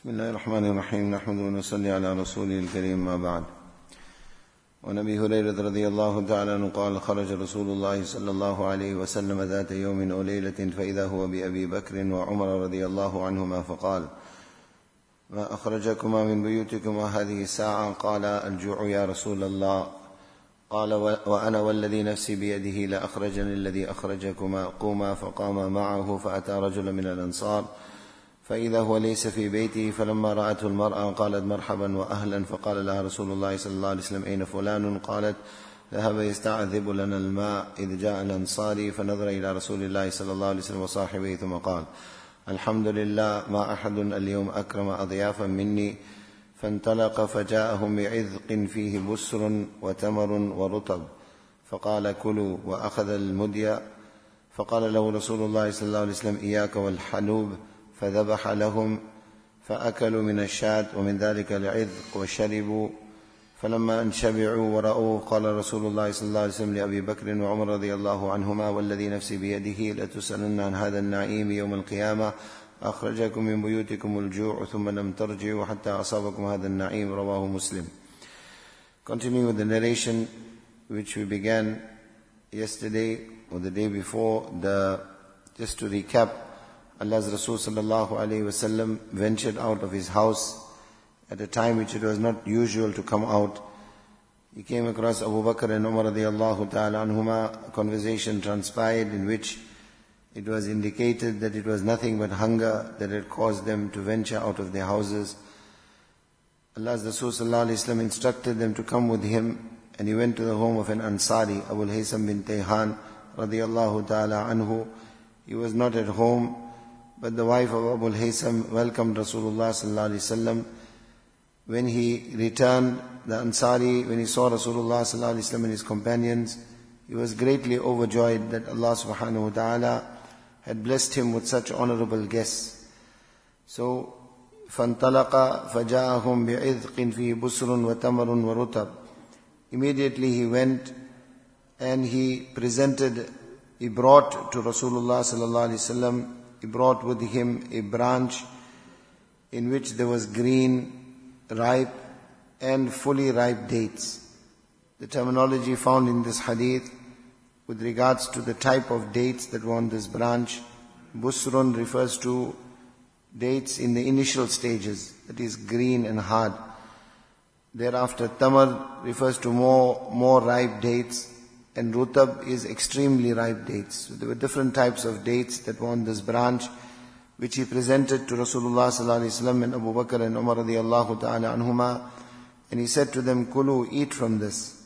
بسم الله الرحمن الرحيم نحمد ونصلي على رسوله الكريم ما بعد. وعن أبي هريرة رضي الله تعالى عنه قال خرج رسول الله صلى الله عليه وسلم ذات يوم أو ليلة فإذا هو بأبي بكر وعمر رضي الله عنهما فقال ما أخرجكما من بيوتكما هذه الساعة؟ قال الجوع يا رسول الله. قال وأنا والذي نفسي بيده لأخرجني الذي أخرجكما. قوما فقام معه فأتى رجل من الأنصار فإذا هو ليس في بيته، فلما رأته المرأة قالت مرحبا وأهلا، فقال لها رسول الله صلى الله عليه وسلم أين فلان؟ قالت ذهب يستعذب لنا الماء إذ جاء الأنصاري، فنظر إلى رسول الله صلى الله عليه وسلم وصاحبه ثم قال الحمد لله ما أحد اليوم أكرم أضيافا مني. فانطلق فجاءهم بعذق فيه بسر وتمر ورطب فقال كلوا، وأخذ المدية، فقال له رسول الله صلى الله عليه وسلم إياك والحلوب، فذبح لهم فأكلوا من الشاة ومن ذلك العذق وشربوا. فلما أن شبعوا ورأوا قال رسول الله صلى الله عليه وسلم لأبي بكر وعمر رضي الله عنهما والذي نفسي بيده لتسألن عن هذا النعيم يوم القيامة. أخرجكم من بيوتكم الجوع ثم لم ترجعوا حتى أصابكم هذا النعيم. رواه مسلم. Continuing with the narration which we began yesterday or the day before, just to recap, Allah's Rasul sallallahu alayhi wasallam ventured out of his house at a time which it was not usual to come out. He came across Abu Bakr and Umar radiyallahu ta'ala anhuma. A conversation transpired in which it was indicated that it was nothing but hunger that had caused them to venture out of their houses. Allah's Rasul sallallahu alayhi wasallam instructed them to come with him, and he went to the home of an Ansari, Abu Haytham bin Tayhan radiyallahu ta'ala anhu. He was not at home, but the wife of Abu Haytham welcomed Rasulullah sallallahu alaihi wasallam. When he returned, the Ansari, when he saw Rasulullah sallallahu alaihi wasallam and his companions, he was greatly overjoyed that Allah subhanahu wa ta'ala had blessed him with such honorable guests. So, فَانْطَلَقَ فَجَاءَهُمْ بِعِذْقٍ فِي بُسْرٌ وَتَمَرٌ وَرُطَبٌ. Immediately he went and he brought to Rasulullah sallallahu alaihi wasallam, he brought with him a branch in which there was green, ripe and fully ripe dates. The terminology found in this hadith with regards to the type of dates that were on this branch, Busrun refers to dates in the initial stages, that is green and hard. Thereafter Tamar refers to more ripe dates, and Rutab is extremely ripe dates. So there were different types of dates that were on this branch, which he presented to Rasulullah sallallahu alaihi wasallam and Abu Bakr and Umar radiyallahu ta'ala anhuma, and he said to them, Kulu, eat from this.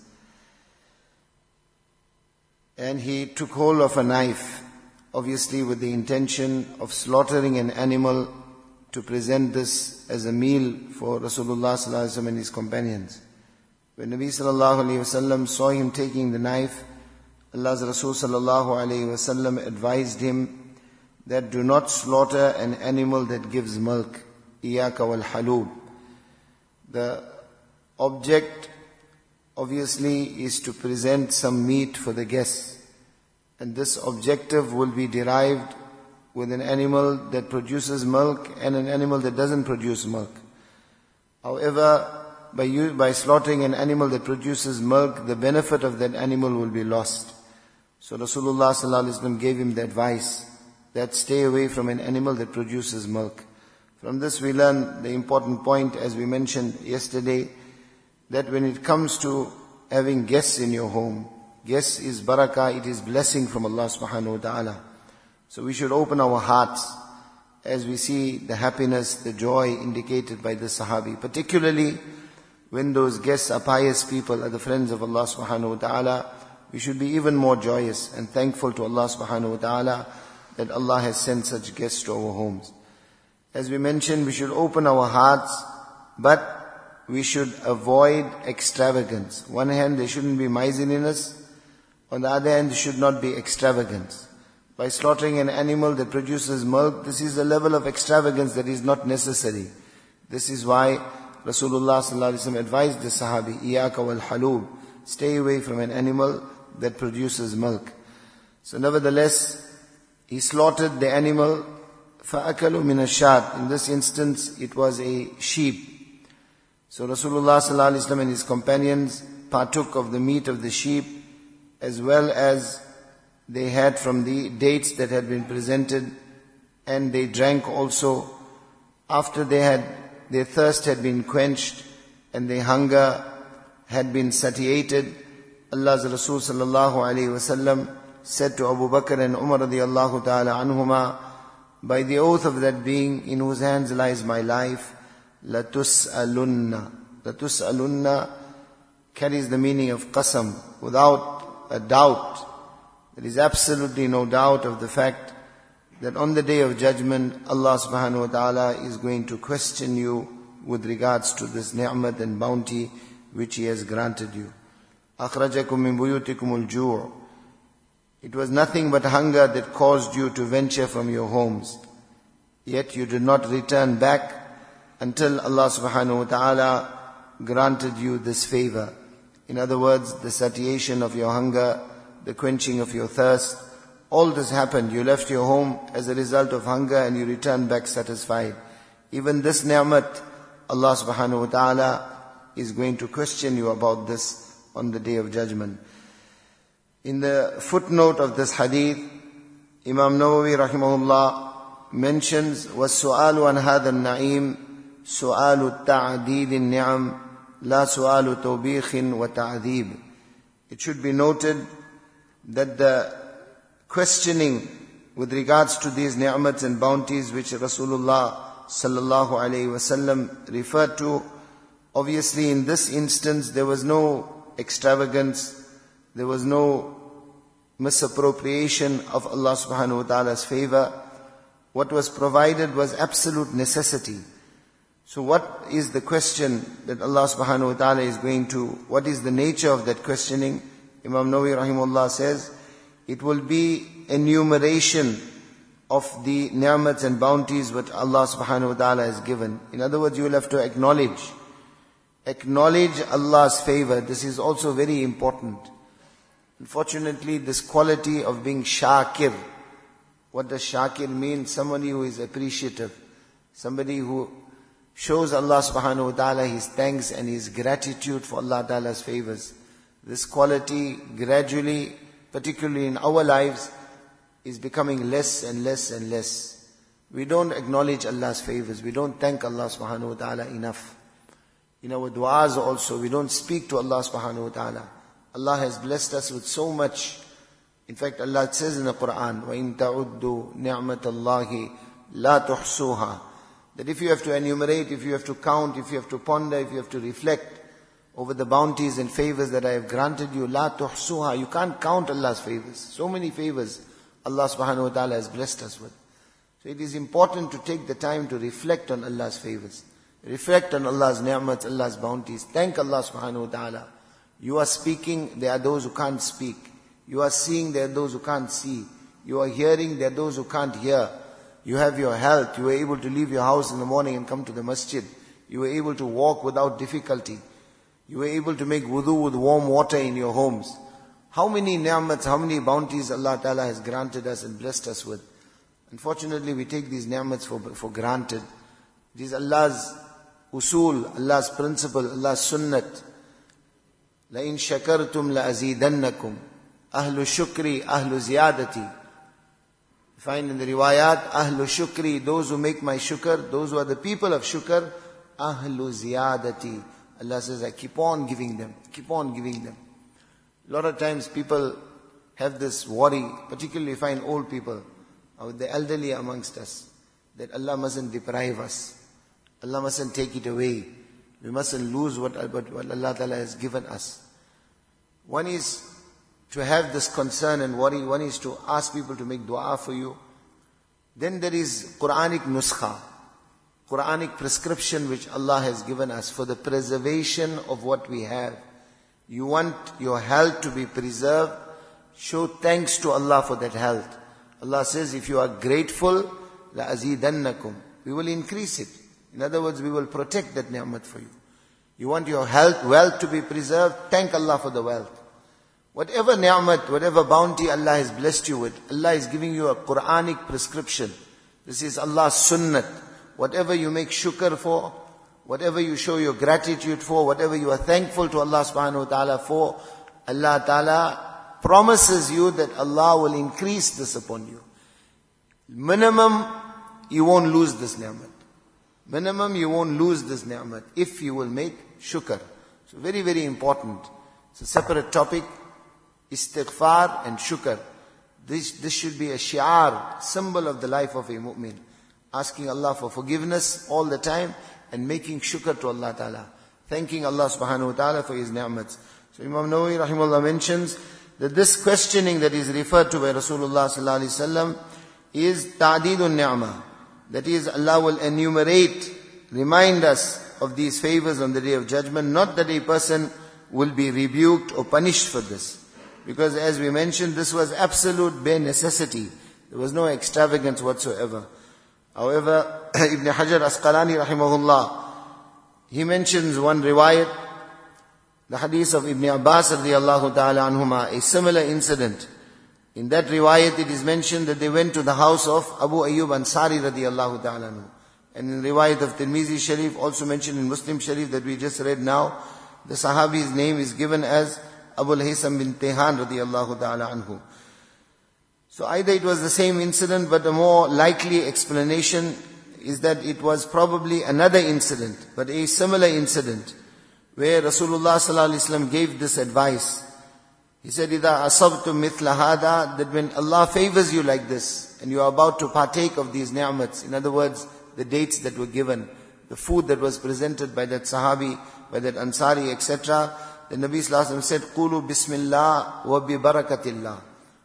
And he took hold of a knife, obviously with the intention of slaughtering an animal to present this as a meal for Rasulullah sallallahu alaihi wasallam and his companions. When Nabi sallallahu alayhi wasallam saw him taking the knife, Allah's Rasul sallallahu alayhi wasallam advised him that do not slaughter an animal that gives milk. Iyaka wal halub. The object obviously is to present some meat for the guests, and this objective will be derived with an animal that produces milk and an animal that doesn't produce milk. However, by slaughtering an animal that produces milk, the benefit of that animal will be lost. So Rasulullah sallallahu alaihi wasallam gave him the advice that stay away from an animal that produces milk. From this we learn the important point, as we mentioned yesterday, that when it comes to having guests in your home, guests is barakah, it is blessing from Allah subhanahu wa ta'ala. So we should open our hearts as we see the happiness, the joy indicated by the Sahabi, particularly when those guests are pious people, are the friends of Allah subhanahu wa ta'ala. We should be even more joyous and thankful to Allah subhanahu wa ta'ala that Allah has sent such guests to our homes. As we mentioned, we should open our hearts, but we should avoid extravagance. One hand, there shouldn't be miserliness. On the other hand, there should not be extravagance. By slaughtering an animal that produces milk, this is a level of extravagance that is not necessary. This is why Rasulullah sallallahu alaihi wasallam advised the Sahabi, Iyaka wal halub, stay away from an animal that produces milk. So nevertheless, he slaughtered the animal فَأَكَلُوا مِنَ الشَّاةِ. In this instance, it was a sheep. So Rasulullah sallallahu alaihi wasallam and his companions partook of the meat of the sheep, as well as they had from the dates that had been presented, and they drank also. After their thirst had been quenched and their hunger had been satiated, Allah's Rasul sallallahu alaihi wasallam said to Abu Bakr and Umar radiyallahu ta'ala anhuma, by the oath of that being in whose hands lies my life, لَتُسْأَلُنَّ. لَتُسْأَلُنَّ carries the meaning of qasam, without a doubt. There is absolutely no doubt of the fact that on the day of judgment, Allah subhanahu wa ta'ala is going to question you with regards to this ni'mat and bounty which He has granted you. أَخْرَجَكُم مِّن بُيُوتِكُمُ الْجُوعُ. It was nothing but hunger that caused you to venture from your homes. Yet you did not return back until Allah subhanahu wa ta'ala granted you this favor. In other words, the satiation of your hunger, the quenching of your thirst, all this happened. You left your home as a result of hunger and you returned back satisfied. Even this ni'mat, Allah subhanahu wa ta'ala is going to question you about this on the day of judgment. In the footnote of this hadith, Imam Nawawi rahimahullah mentions, وَالسُّؤَالُ عَنْ هَذَا النَّعِيمِ سُؤَالُ التَّعْدِيدِ النِّعَمِ لَا سُؤَالُ تَوْبِيخٍ وَتَعْذِيبٍ. It should be noted that the questioning with regards to these ni'mats and bounties which Rasulullah sallallahu alayhi wasallam referred to, obviously in this instance there was no extravagance, there was no misappropriation of Allah subhanahu wa ta'ala's favor. What was provided was absolute necessity. So what is the question that Allah subhanahu wa ta'ala is going to, what is the nature of that questioning? Imam Nawawi rahimahullah says, it will be enumeration of the ni'mats and bounties which Allah subhanahu wa ta'ala has given. In other words, you will have to acknowledge Allah's favor. This is also very important. Unfortunately, this quality of being shakir. What does shakir mean? Somebody who is appreciative. Somebody who shows Allah subhanahu wa ta'ala His thanks and His gratitude for Allah ta'ala's favors. This quality gradually, particularly in our lives, is becoming less and less and less. We don't acknowledge Allah's favors. We don't thank Allah subhanahu wa ta'ala enough. In our du'as also, we don't speak to Allah subhanahu wa ta'ala. Allah has blessed us with so much. In fact, Allah says in the Quran, وَإِن تَعُدُّوا نِعْمَةَ اللَّهِ لَا تُحْصُوهَا. That if you have to enumerate, if you have to count, if you have to ponder, if you have to reflect over the bounties and favors that I have granted you, لَا تُحْصُوهَا. You can't count Allah's favors. So many favors Allah subhanahu wa ta'ala has blessed us with. So it is important to take the time to reflect on Allah's favors. Reflect on Allah's ni'mats, Allah's bounties. Thank Allah subhanahu wa ta'ala. You are speaking, there are those who can't speak. You are seeing, there are those who can't see. You are hearing, there are those who can't hear. You have your health. You were able to leave your house in the morning and come to the masjid. You were able to walk without difficulty. You were able to make wudu with warm water in your homes. How many ni'mats, how many bounties Allah Ta'ala has granted us and blessed us with. Unfortunately, we take these ni'mats for granted. It is Allah's usul, Allah's principle, Allah's sunnat. لَإِن شَكَرْتُمْ لَأَزِيدَنَّكُمْ أَهْلُ الشُّكْرِ أَهْلُ زِيَادَتِ. You find in the riwayat, أَهْلُ الشُّكْرِ, those who make my shukr, those who are the people of shukr, أَهْلُ زِيَادَتِ. Allah says, I keep on giving them, keep on giving them. A lot of times people have this worry, particularly if you find old people, or the elderly amongst us, that Allah mustn't deprive us. Allah mustn't take it away. We mustn't lose what Allah Ta'ala has given us. One is to have this concern and worry. One is to ask people to make dua for you. Then there is Quranic nuskha, Quranic prescription which Allah has given us for the preservation of what we have. You want your health to be preserved, show thanks to Allah for that health. Allah says, if you are grateful, لَأَزِيدَنَّكُمْ, we will increase it. In other words, we will protect that ni'mat for you. You want your health, wealth to be preserved, thank Allah for the wealth. Whatever ni'mat, whatever bounty Allah has blessed you with, Allah is giving you a Quranic prescription This is Allah's sunnat. Whatever you make shukr for, whatever you show your gratitude for, whatever you are thankful to Allah subhanahu wa ta'ala for, Allah ta'ala promises you that Allah will increase this upon you. Minimum, you won't lose this ni'mat. Minimum, you won't lose this ni'mat if you will make shukr. So very, very important. It's a separate topic. Istighfar and shukr. This should be a shi'ar, symbol of the life of a mu'min. Asking Allah for forgiveness all the time and making shukr to Allah ta'ala. Thanking Allah subhanahu wa ta'ala for His ni'mats. So Imam Nawawi rahimahullah mentions that this questioning that is referred to by Rasulullah sallallahu alaihi wasallam is ta'deedun ni'mah. That is, Allah will enumerate, remind us of these favors on the Day of Judgment. Not that a person will be rebuked or punished for this. Because as we mentioned, this was absolute bare necessity. There was no extravagance whatsoever. However, Ibn Hajar Asqalani rahimahullah, he mentions one riwayat, the hadith of Ibn Abbas radiyallahu ta'ala anhuma, a similar incident. In that riwayat it is mentioned that they went to the house of Abu Ayyub Ansari radiyallahu ta'ala anhu. And in riwayat of Tirmizi Sharif, also mentioned in Muslim Sharif that we just read now, the Sahabi's name is given as Abu al-Haysam bin Tehan radiyallahu ta'ala anhu. So either it was the same incident, but a more likely explanation is that it was probably another incident, but a similar incident, where Rasulullah sallallahu alaihi wasallam gave this advice. He said, إِذَا أَصَبْتُمْ مِثْلَ هَذَا, that when Allah favors you like this, and you are about to partake of these ni'mats, in other words, the dates that were given, the food that was presented by that Sahabi, by that Ansari, etc., the Nabi sallallahu alaihi wasallam said, قُولُوا بِسْمِ اللَّهِ وَبِبَرَكَةِ اللَّهِ.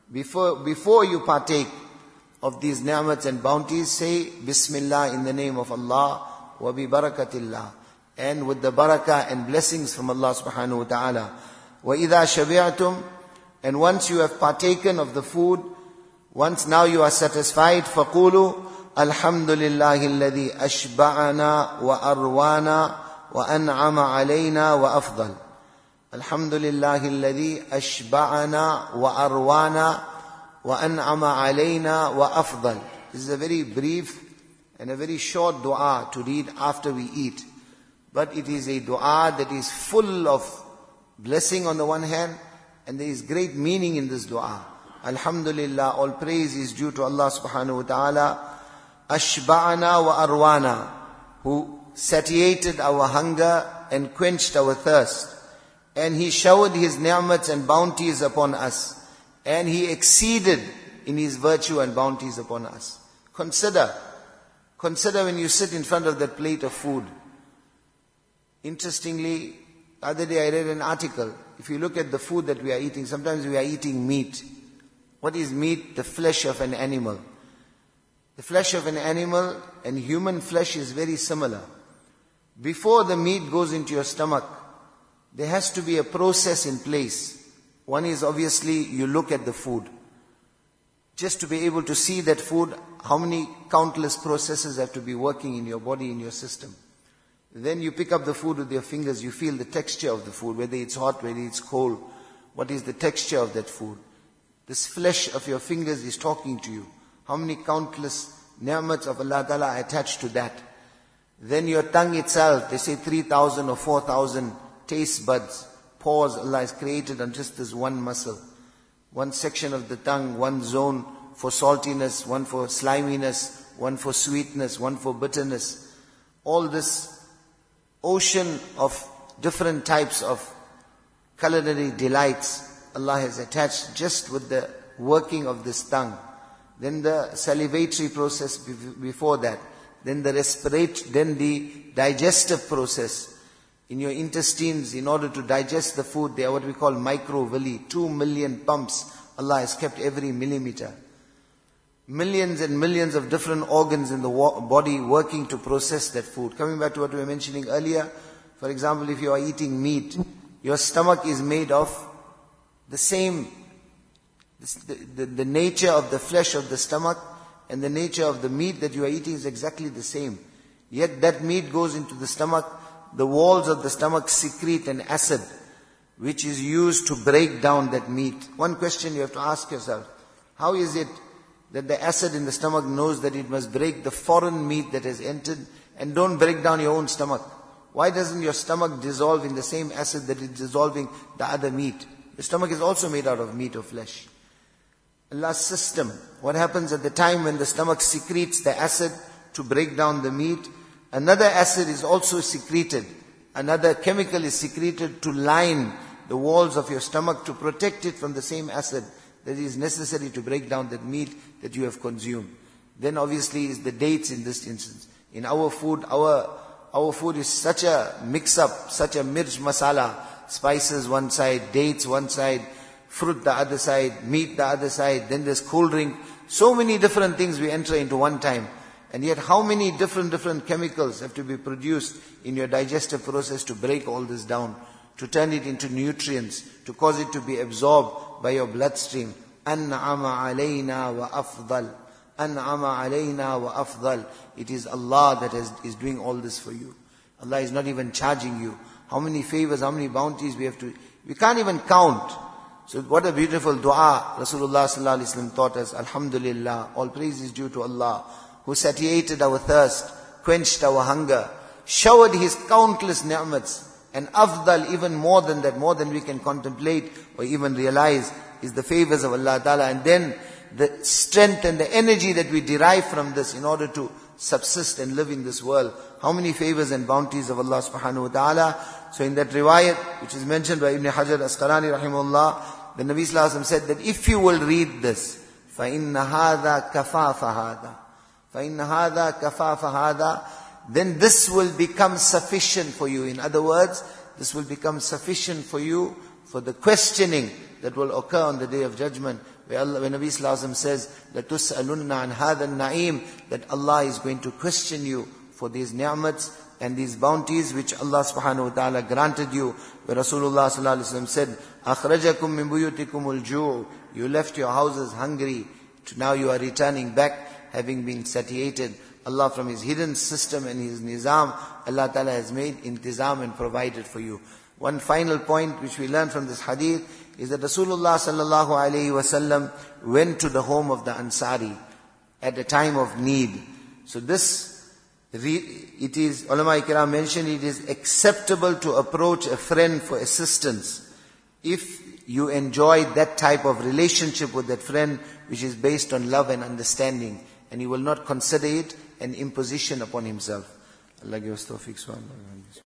Before you partake of these ni'mats and bounties, say Bismillah in the name of Allah, wa bi barakatillah, and with the barakah and blessings from Allah subhanahu wa ta'ala. Wa idha shabi'atum, and once you have partaken of the food, once now you are satisfied, faqulu alhamdulillahi alladhi ashba'ana wa arwana wa an'ama alayna wa afdal. Alhamdulillahi alladhi ashba'ana wa arwana wa an'ama alayna wa afdal. This is a very brief and a very short dua to read after we eat. But it is a dua that is full of blessing on the one hand, and there is great meaning in this dua. Alhamdulillah, all praise is due to Allah subhanahu wa ta'ala. Ashba'ana wa arwana, who satiated our hunger and quenched our thirst. And He showered His ni'mats and bounties upon us. And He exceeded in His virtue and bounties upon us. Consider when you sit in front of that plate of food. Interestingly, the other day I read an article. If you look at the food that we are eating, sometimes we are eating meat. What is meat? The flesh of an animal. The flesh of an animal and human flesh is very similar. Before the meat goes into your stomach, there has to be a process in place. One is obviously you look at the food. Just to be able to see that food, how many countless processes have to be working in your body, in your system. Then you pick up the food with your fingers, you feel the texture of the food, whether it's hot, whether it's cold. What is the texture of that food? This flesh of your fingers is talking to you. How many countless ni'mats of Allah Ta'ala are attached to that? Then your tongue itself, they say 3,000 or 4,000 taste buds, pores Allah has created on just this one muscle. One section of the tongue, one zone for saltiness, one for sliminess, one for sweetness, one for bitterness. All this ocean of different types of culinary delights Allah has attached just with the working of this tongue. Then the salivatory process before that. Then the digestive process. In your intestines, in order to digest the food, they are what we call microvilli. 2 million pumps Allah has kept every millimeter. Millions and millions of different organs in the body working to process that food. Coming back to what we were mentioning earlier, for example, if you are eating meat, your stomach is made of the same, the nature of the flesh of the stomach and the nature of the meat that you are eating is exactly the same. Yet that meat goes into the stomach, the walls of the stomach secrete an acid which is used to break down that meat. One question you have to ask yourself, how is it that the acid in the stomach knows that it must break the foreign meat that has entered, and don't break down your own stomach. Why doesn't your stomach dissolve in the same acid that is dissolving the other meat? The stomach is also made out of meat or flesh. Allah's system. What happens at the time when the stomach secretes the acid to break down the meat? Another acid is also secreted. Another chemical is secreted to line the walls of your stomach to protect it from the same acid that is necessary to break down that meat that you have consumed. Then obviously is the dates in this instance. In our food, our food is such a mix-up, such a mirch masala, spices one side, dates one side, fruit the other side, meat the other side, then there's cool drink. So many different things we enter into one time. And yet how many different chemicals have to be produced in your digestive process to break all this down, to turn it into nutrients, to cause it to be absorbed by your bloodstream. An'ama alayna wa afdal. An'ama alayna wa afdal. It is Allah that is doing all this for you. Allah is not even charging you. How many favors, how many bounties we can't even count. So what a beautiful dua Rasulullah sallallahu alaihi wasallam taught us. Alhamdulillah, all praise is due to Allah, who satiated our thirst, quenched our hunger, showered His countless ni'mats, and afdal, even more than that, more than we can contemplate or even realize, is the favors of Allah Ta'ala. And then the strength and the energy that we derive from this in order to subsist and live in this world. How many favors and bounties of Allah subhanahu wa ta'ala. So in that riwayat, which is mentioned by Ibn Hajar Asqalani rahimahullah, the Nabi sallallahu alaihi wasallam said that if you will read this, فَإِنَّ هَذَا كَفَافَ هَذَا فَإِنَّ هَذَا كَفَافَ هَذَا, then this will become sufficient for you. In other words, this will become sufficient for you for the questioning that will occur on the Day of Judgment, where Nabi sallallahu alaihi wasallam says, لَتُسْأَلُنَّ عَنْ هَذَا النَّعِيمِ, that Allah is going to question you for these ni'mats and these bounties which Allah subhanahu wa ta'ala granted you. Where Rasulullah sallallahu alaihi wasallam said, أَخْرَجَكُم مِّن بُيُوتِكُمُ الْجُوعُ, you left your houses hungry, now you are returning back having been satiated. Allah from His hidden system and His nizam, Allah ta'ala has made intizam and provided for you. One final point which we learn from this hadith is that Rasulullah sallallahu alaihi wasallam went to the home of the Ansari at a time of need. So this, it is, ulama ikram mentioned, it is acceptable to approach a friend for assistance if you enjoy that type of relationship with that friend which is based on love and understanding, and you will not consider it an imposition upon himself. Allah give us tawfiq.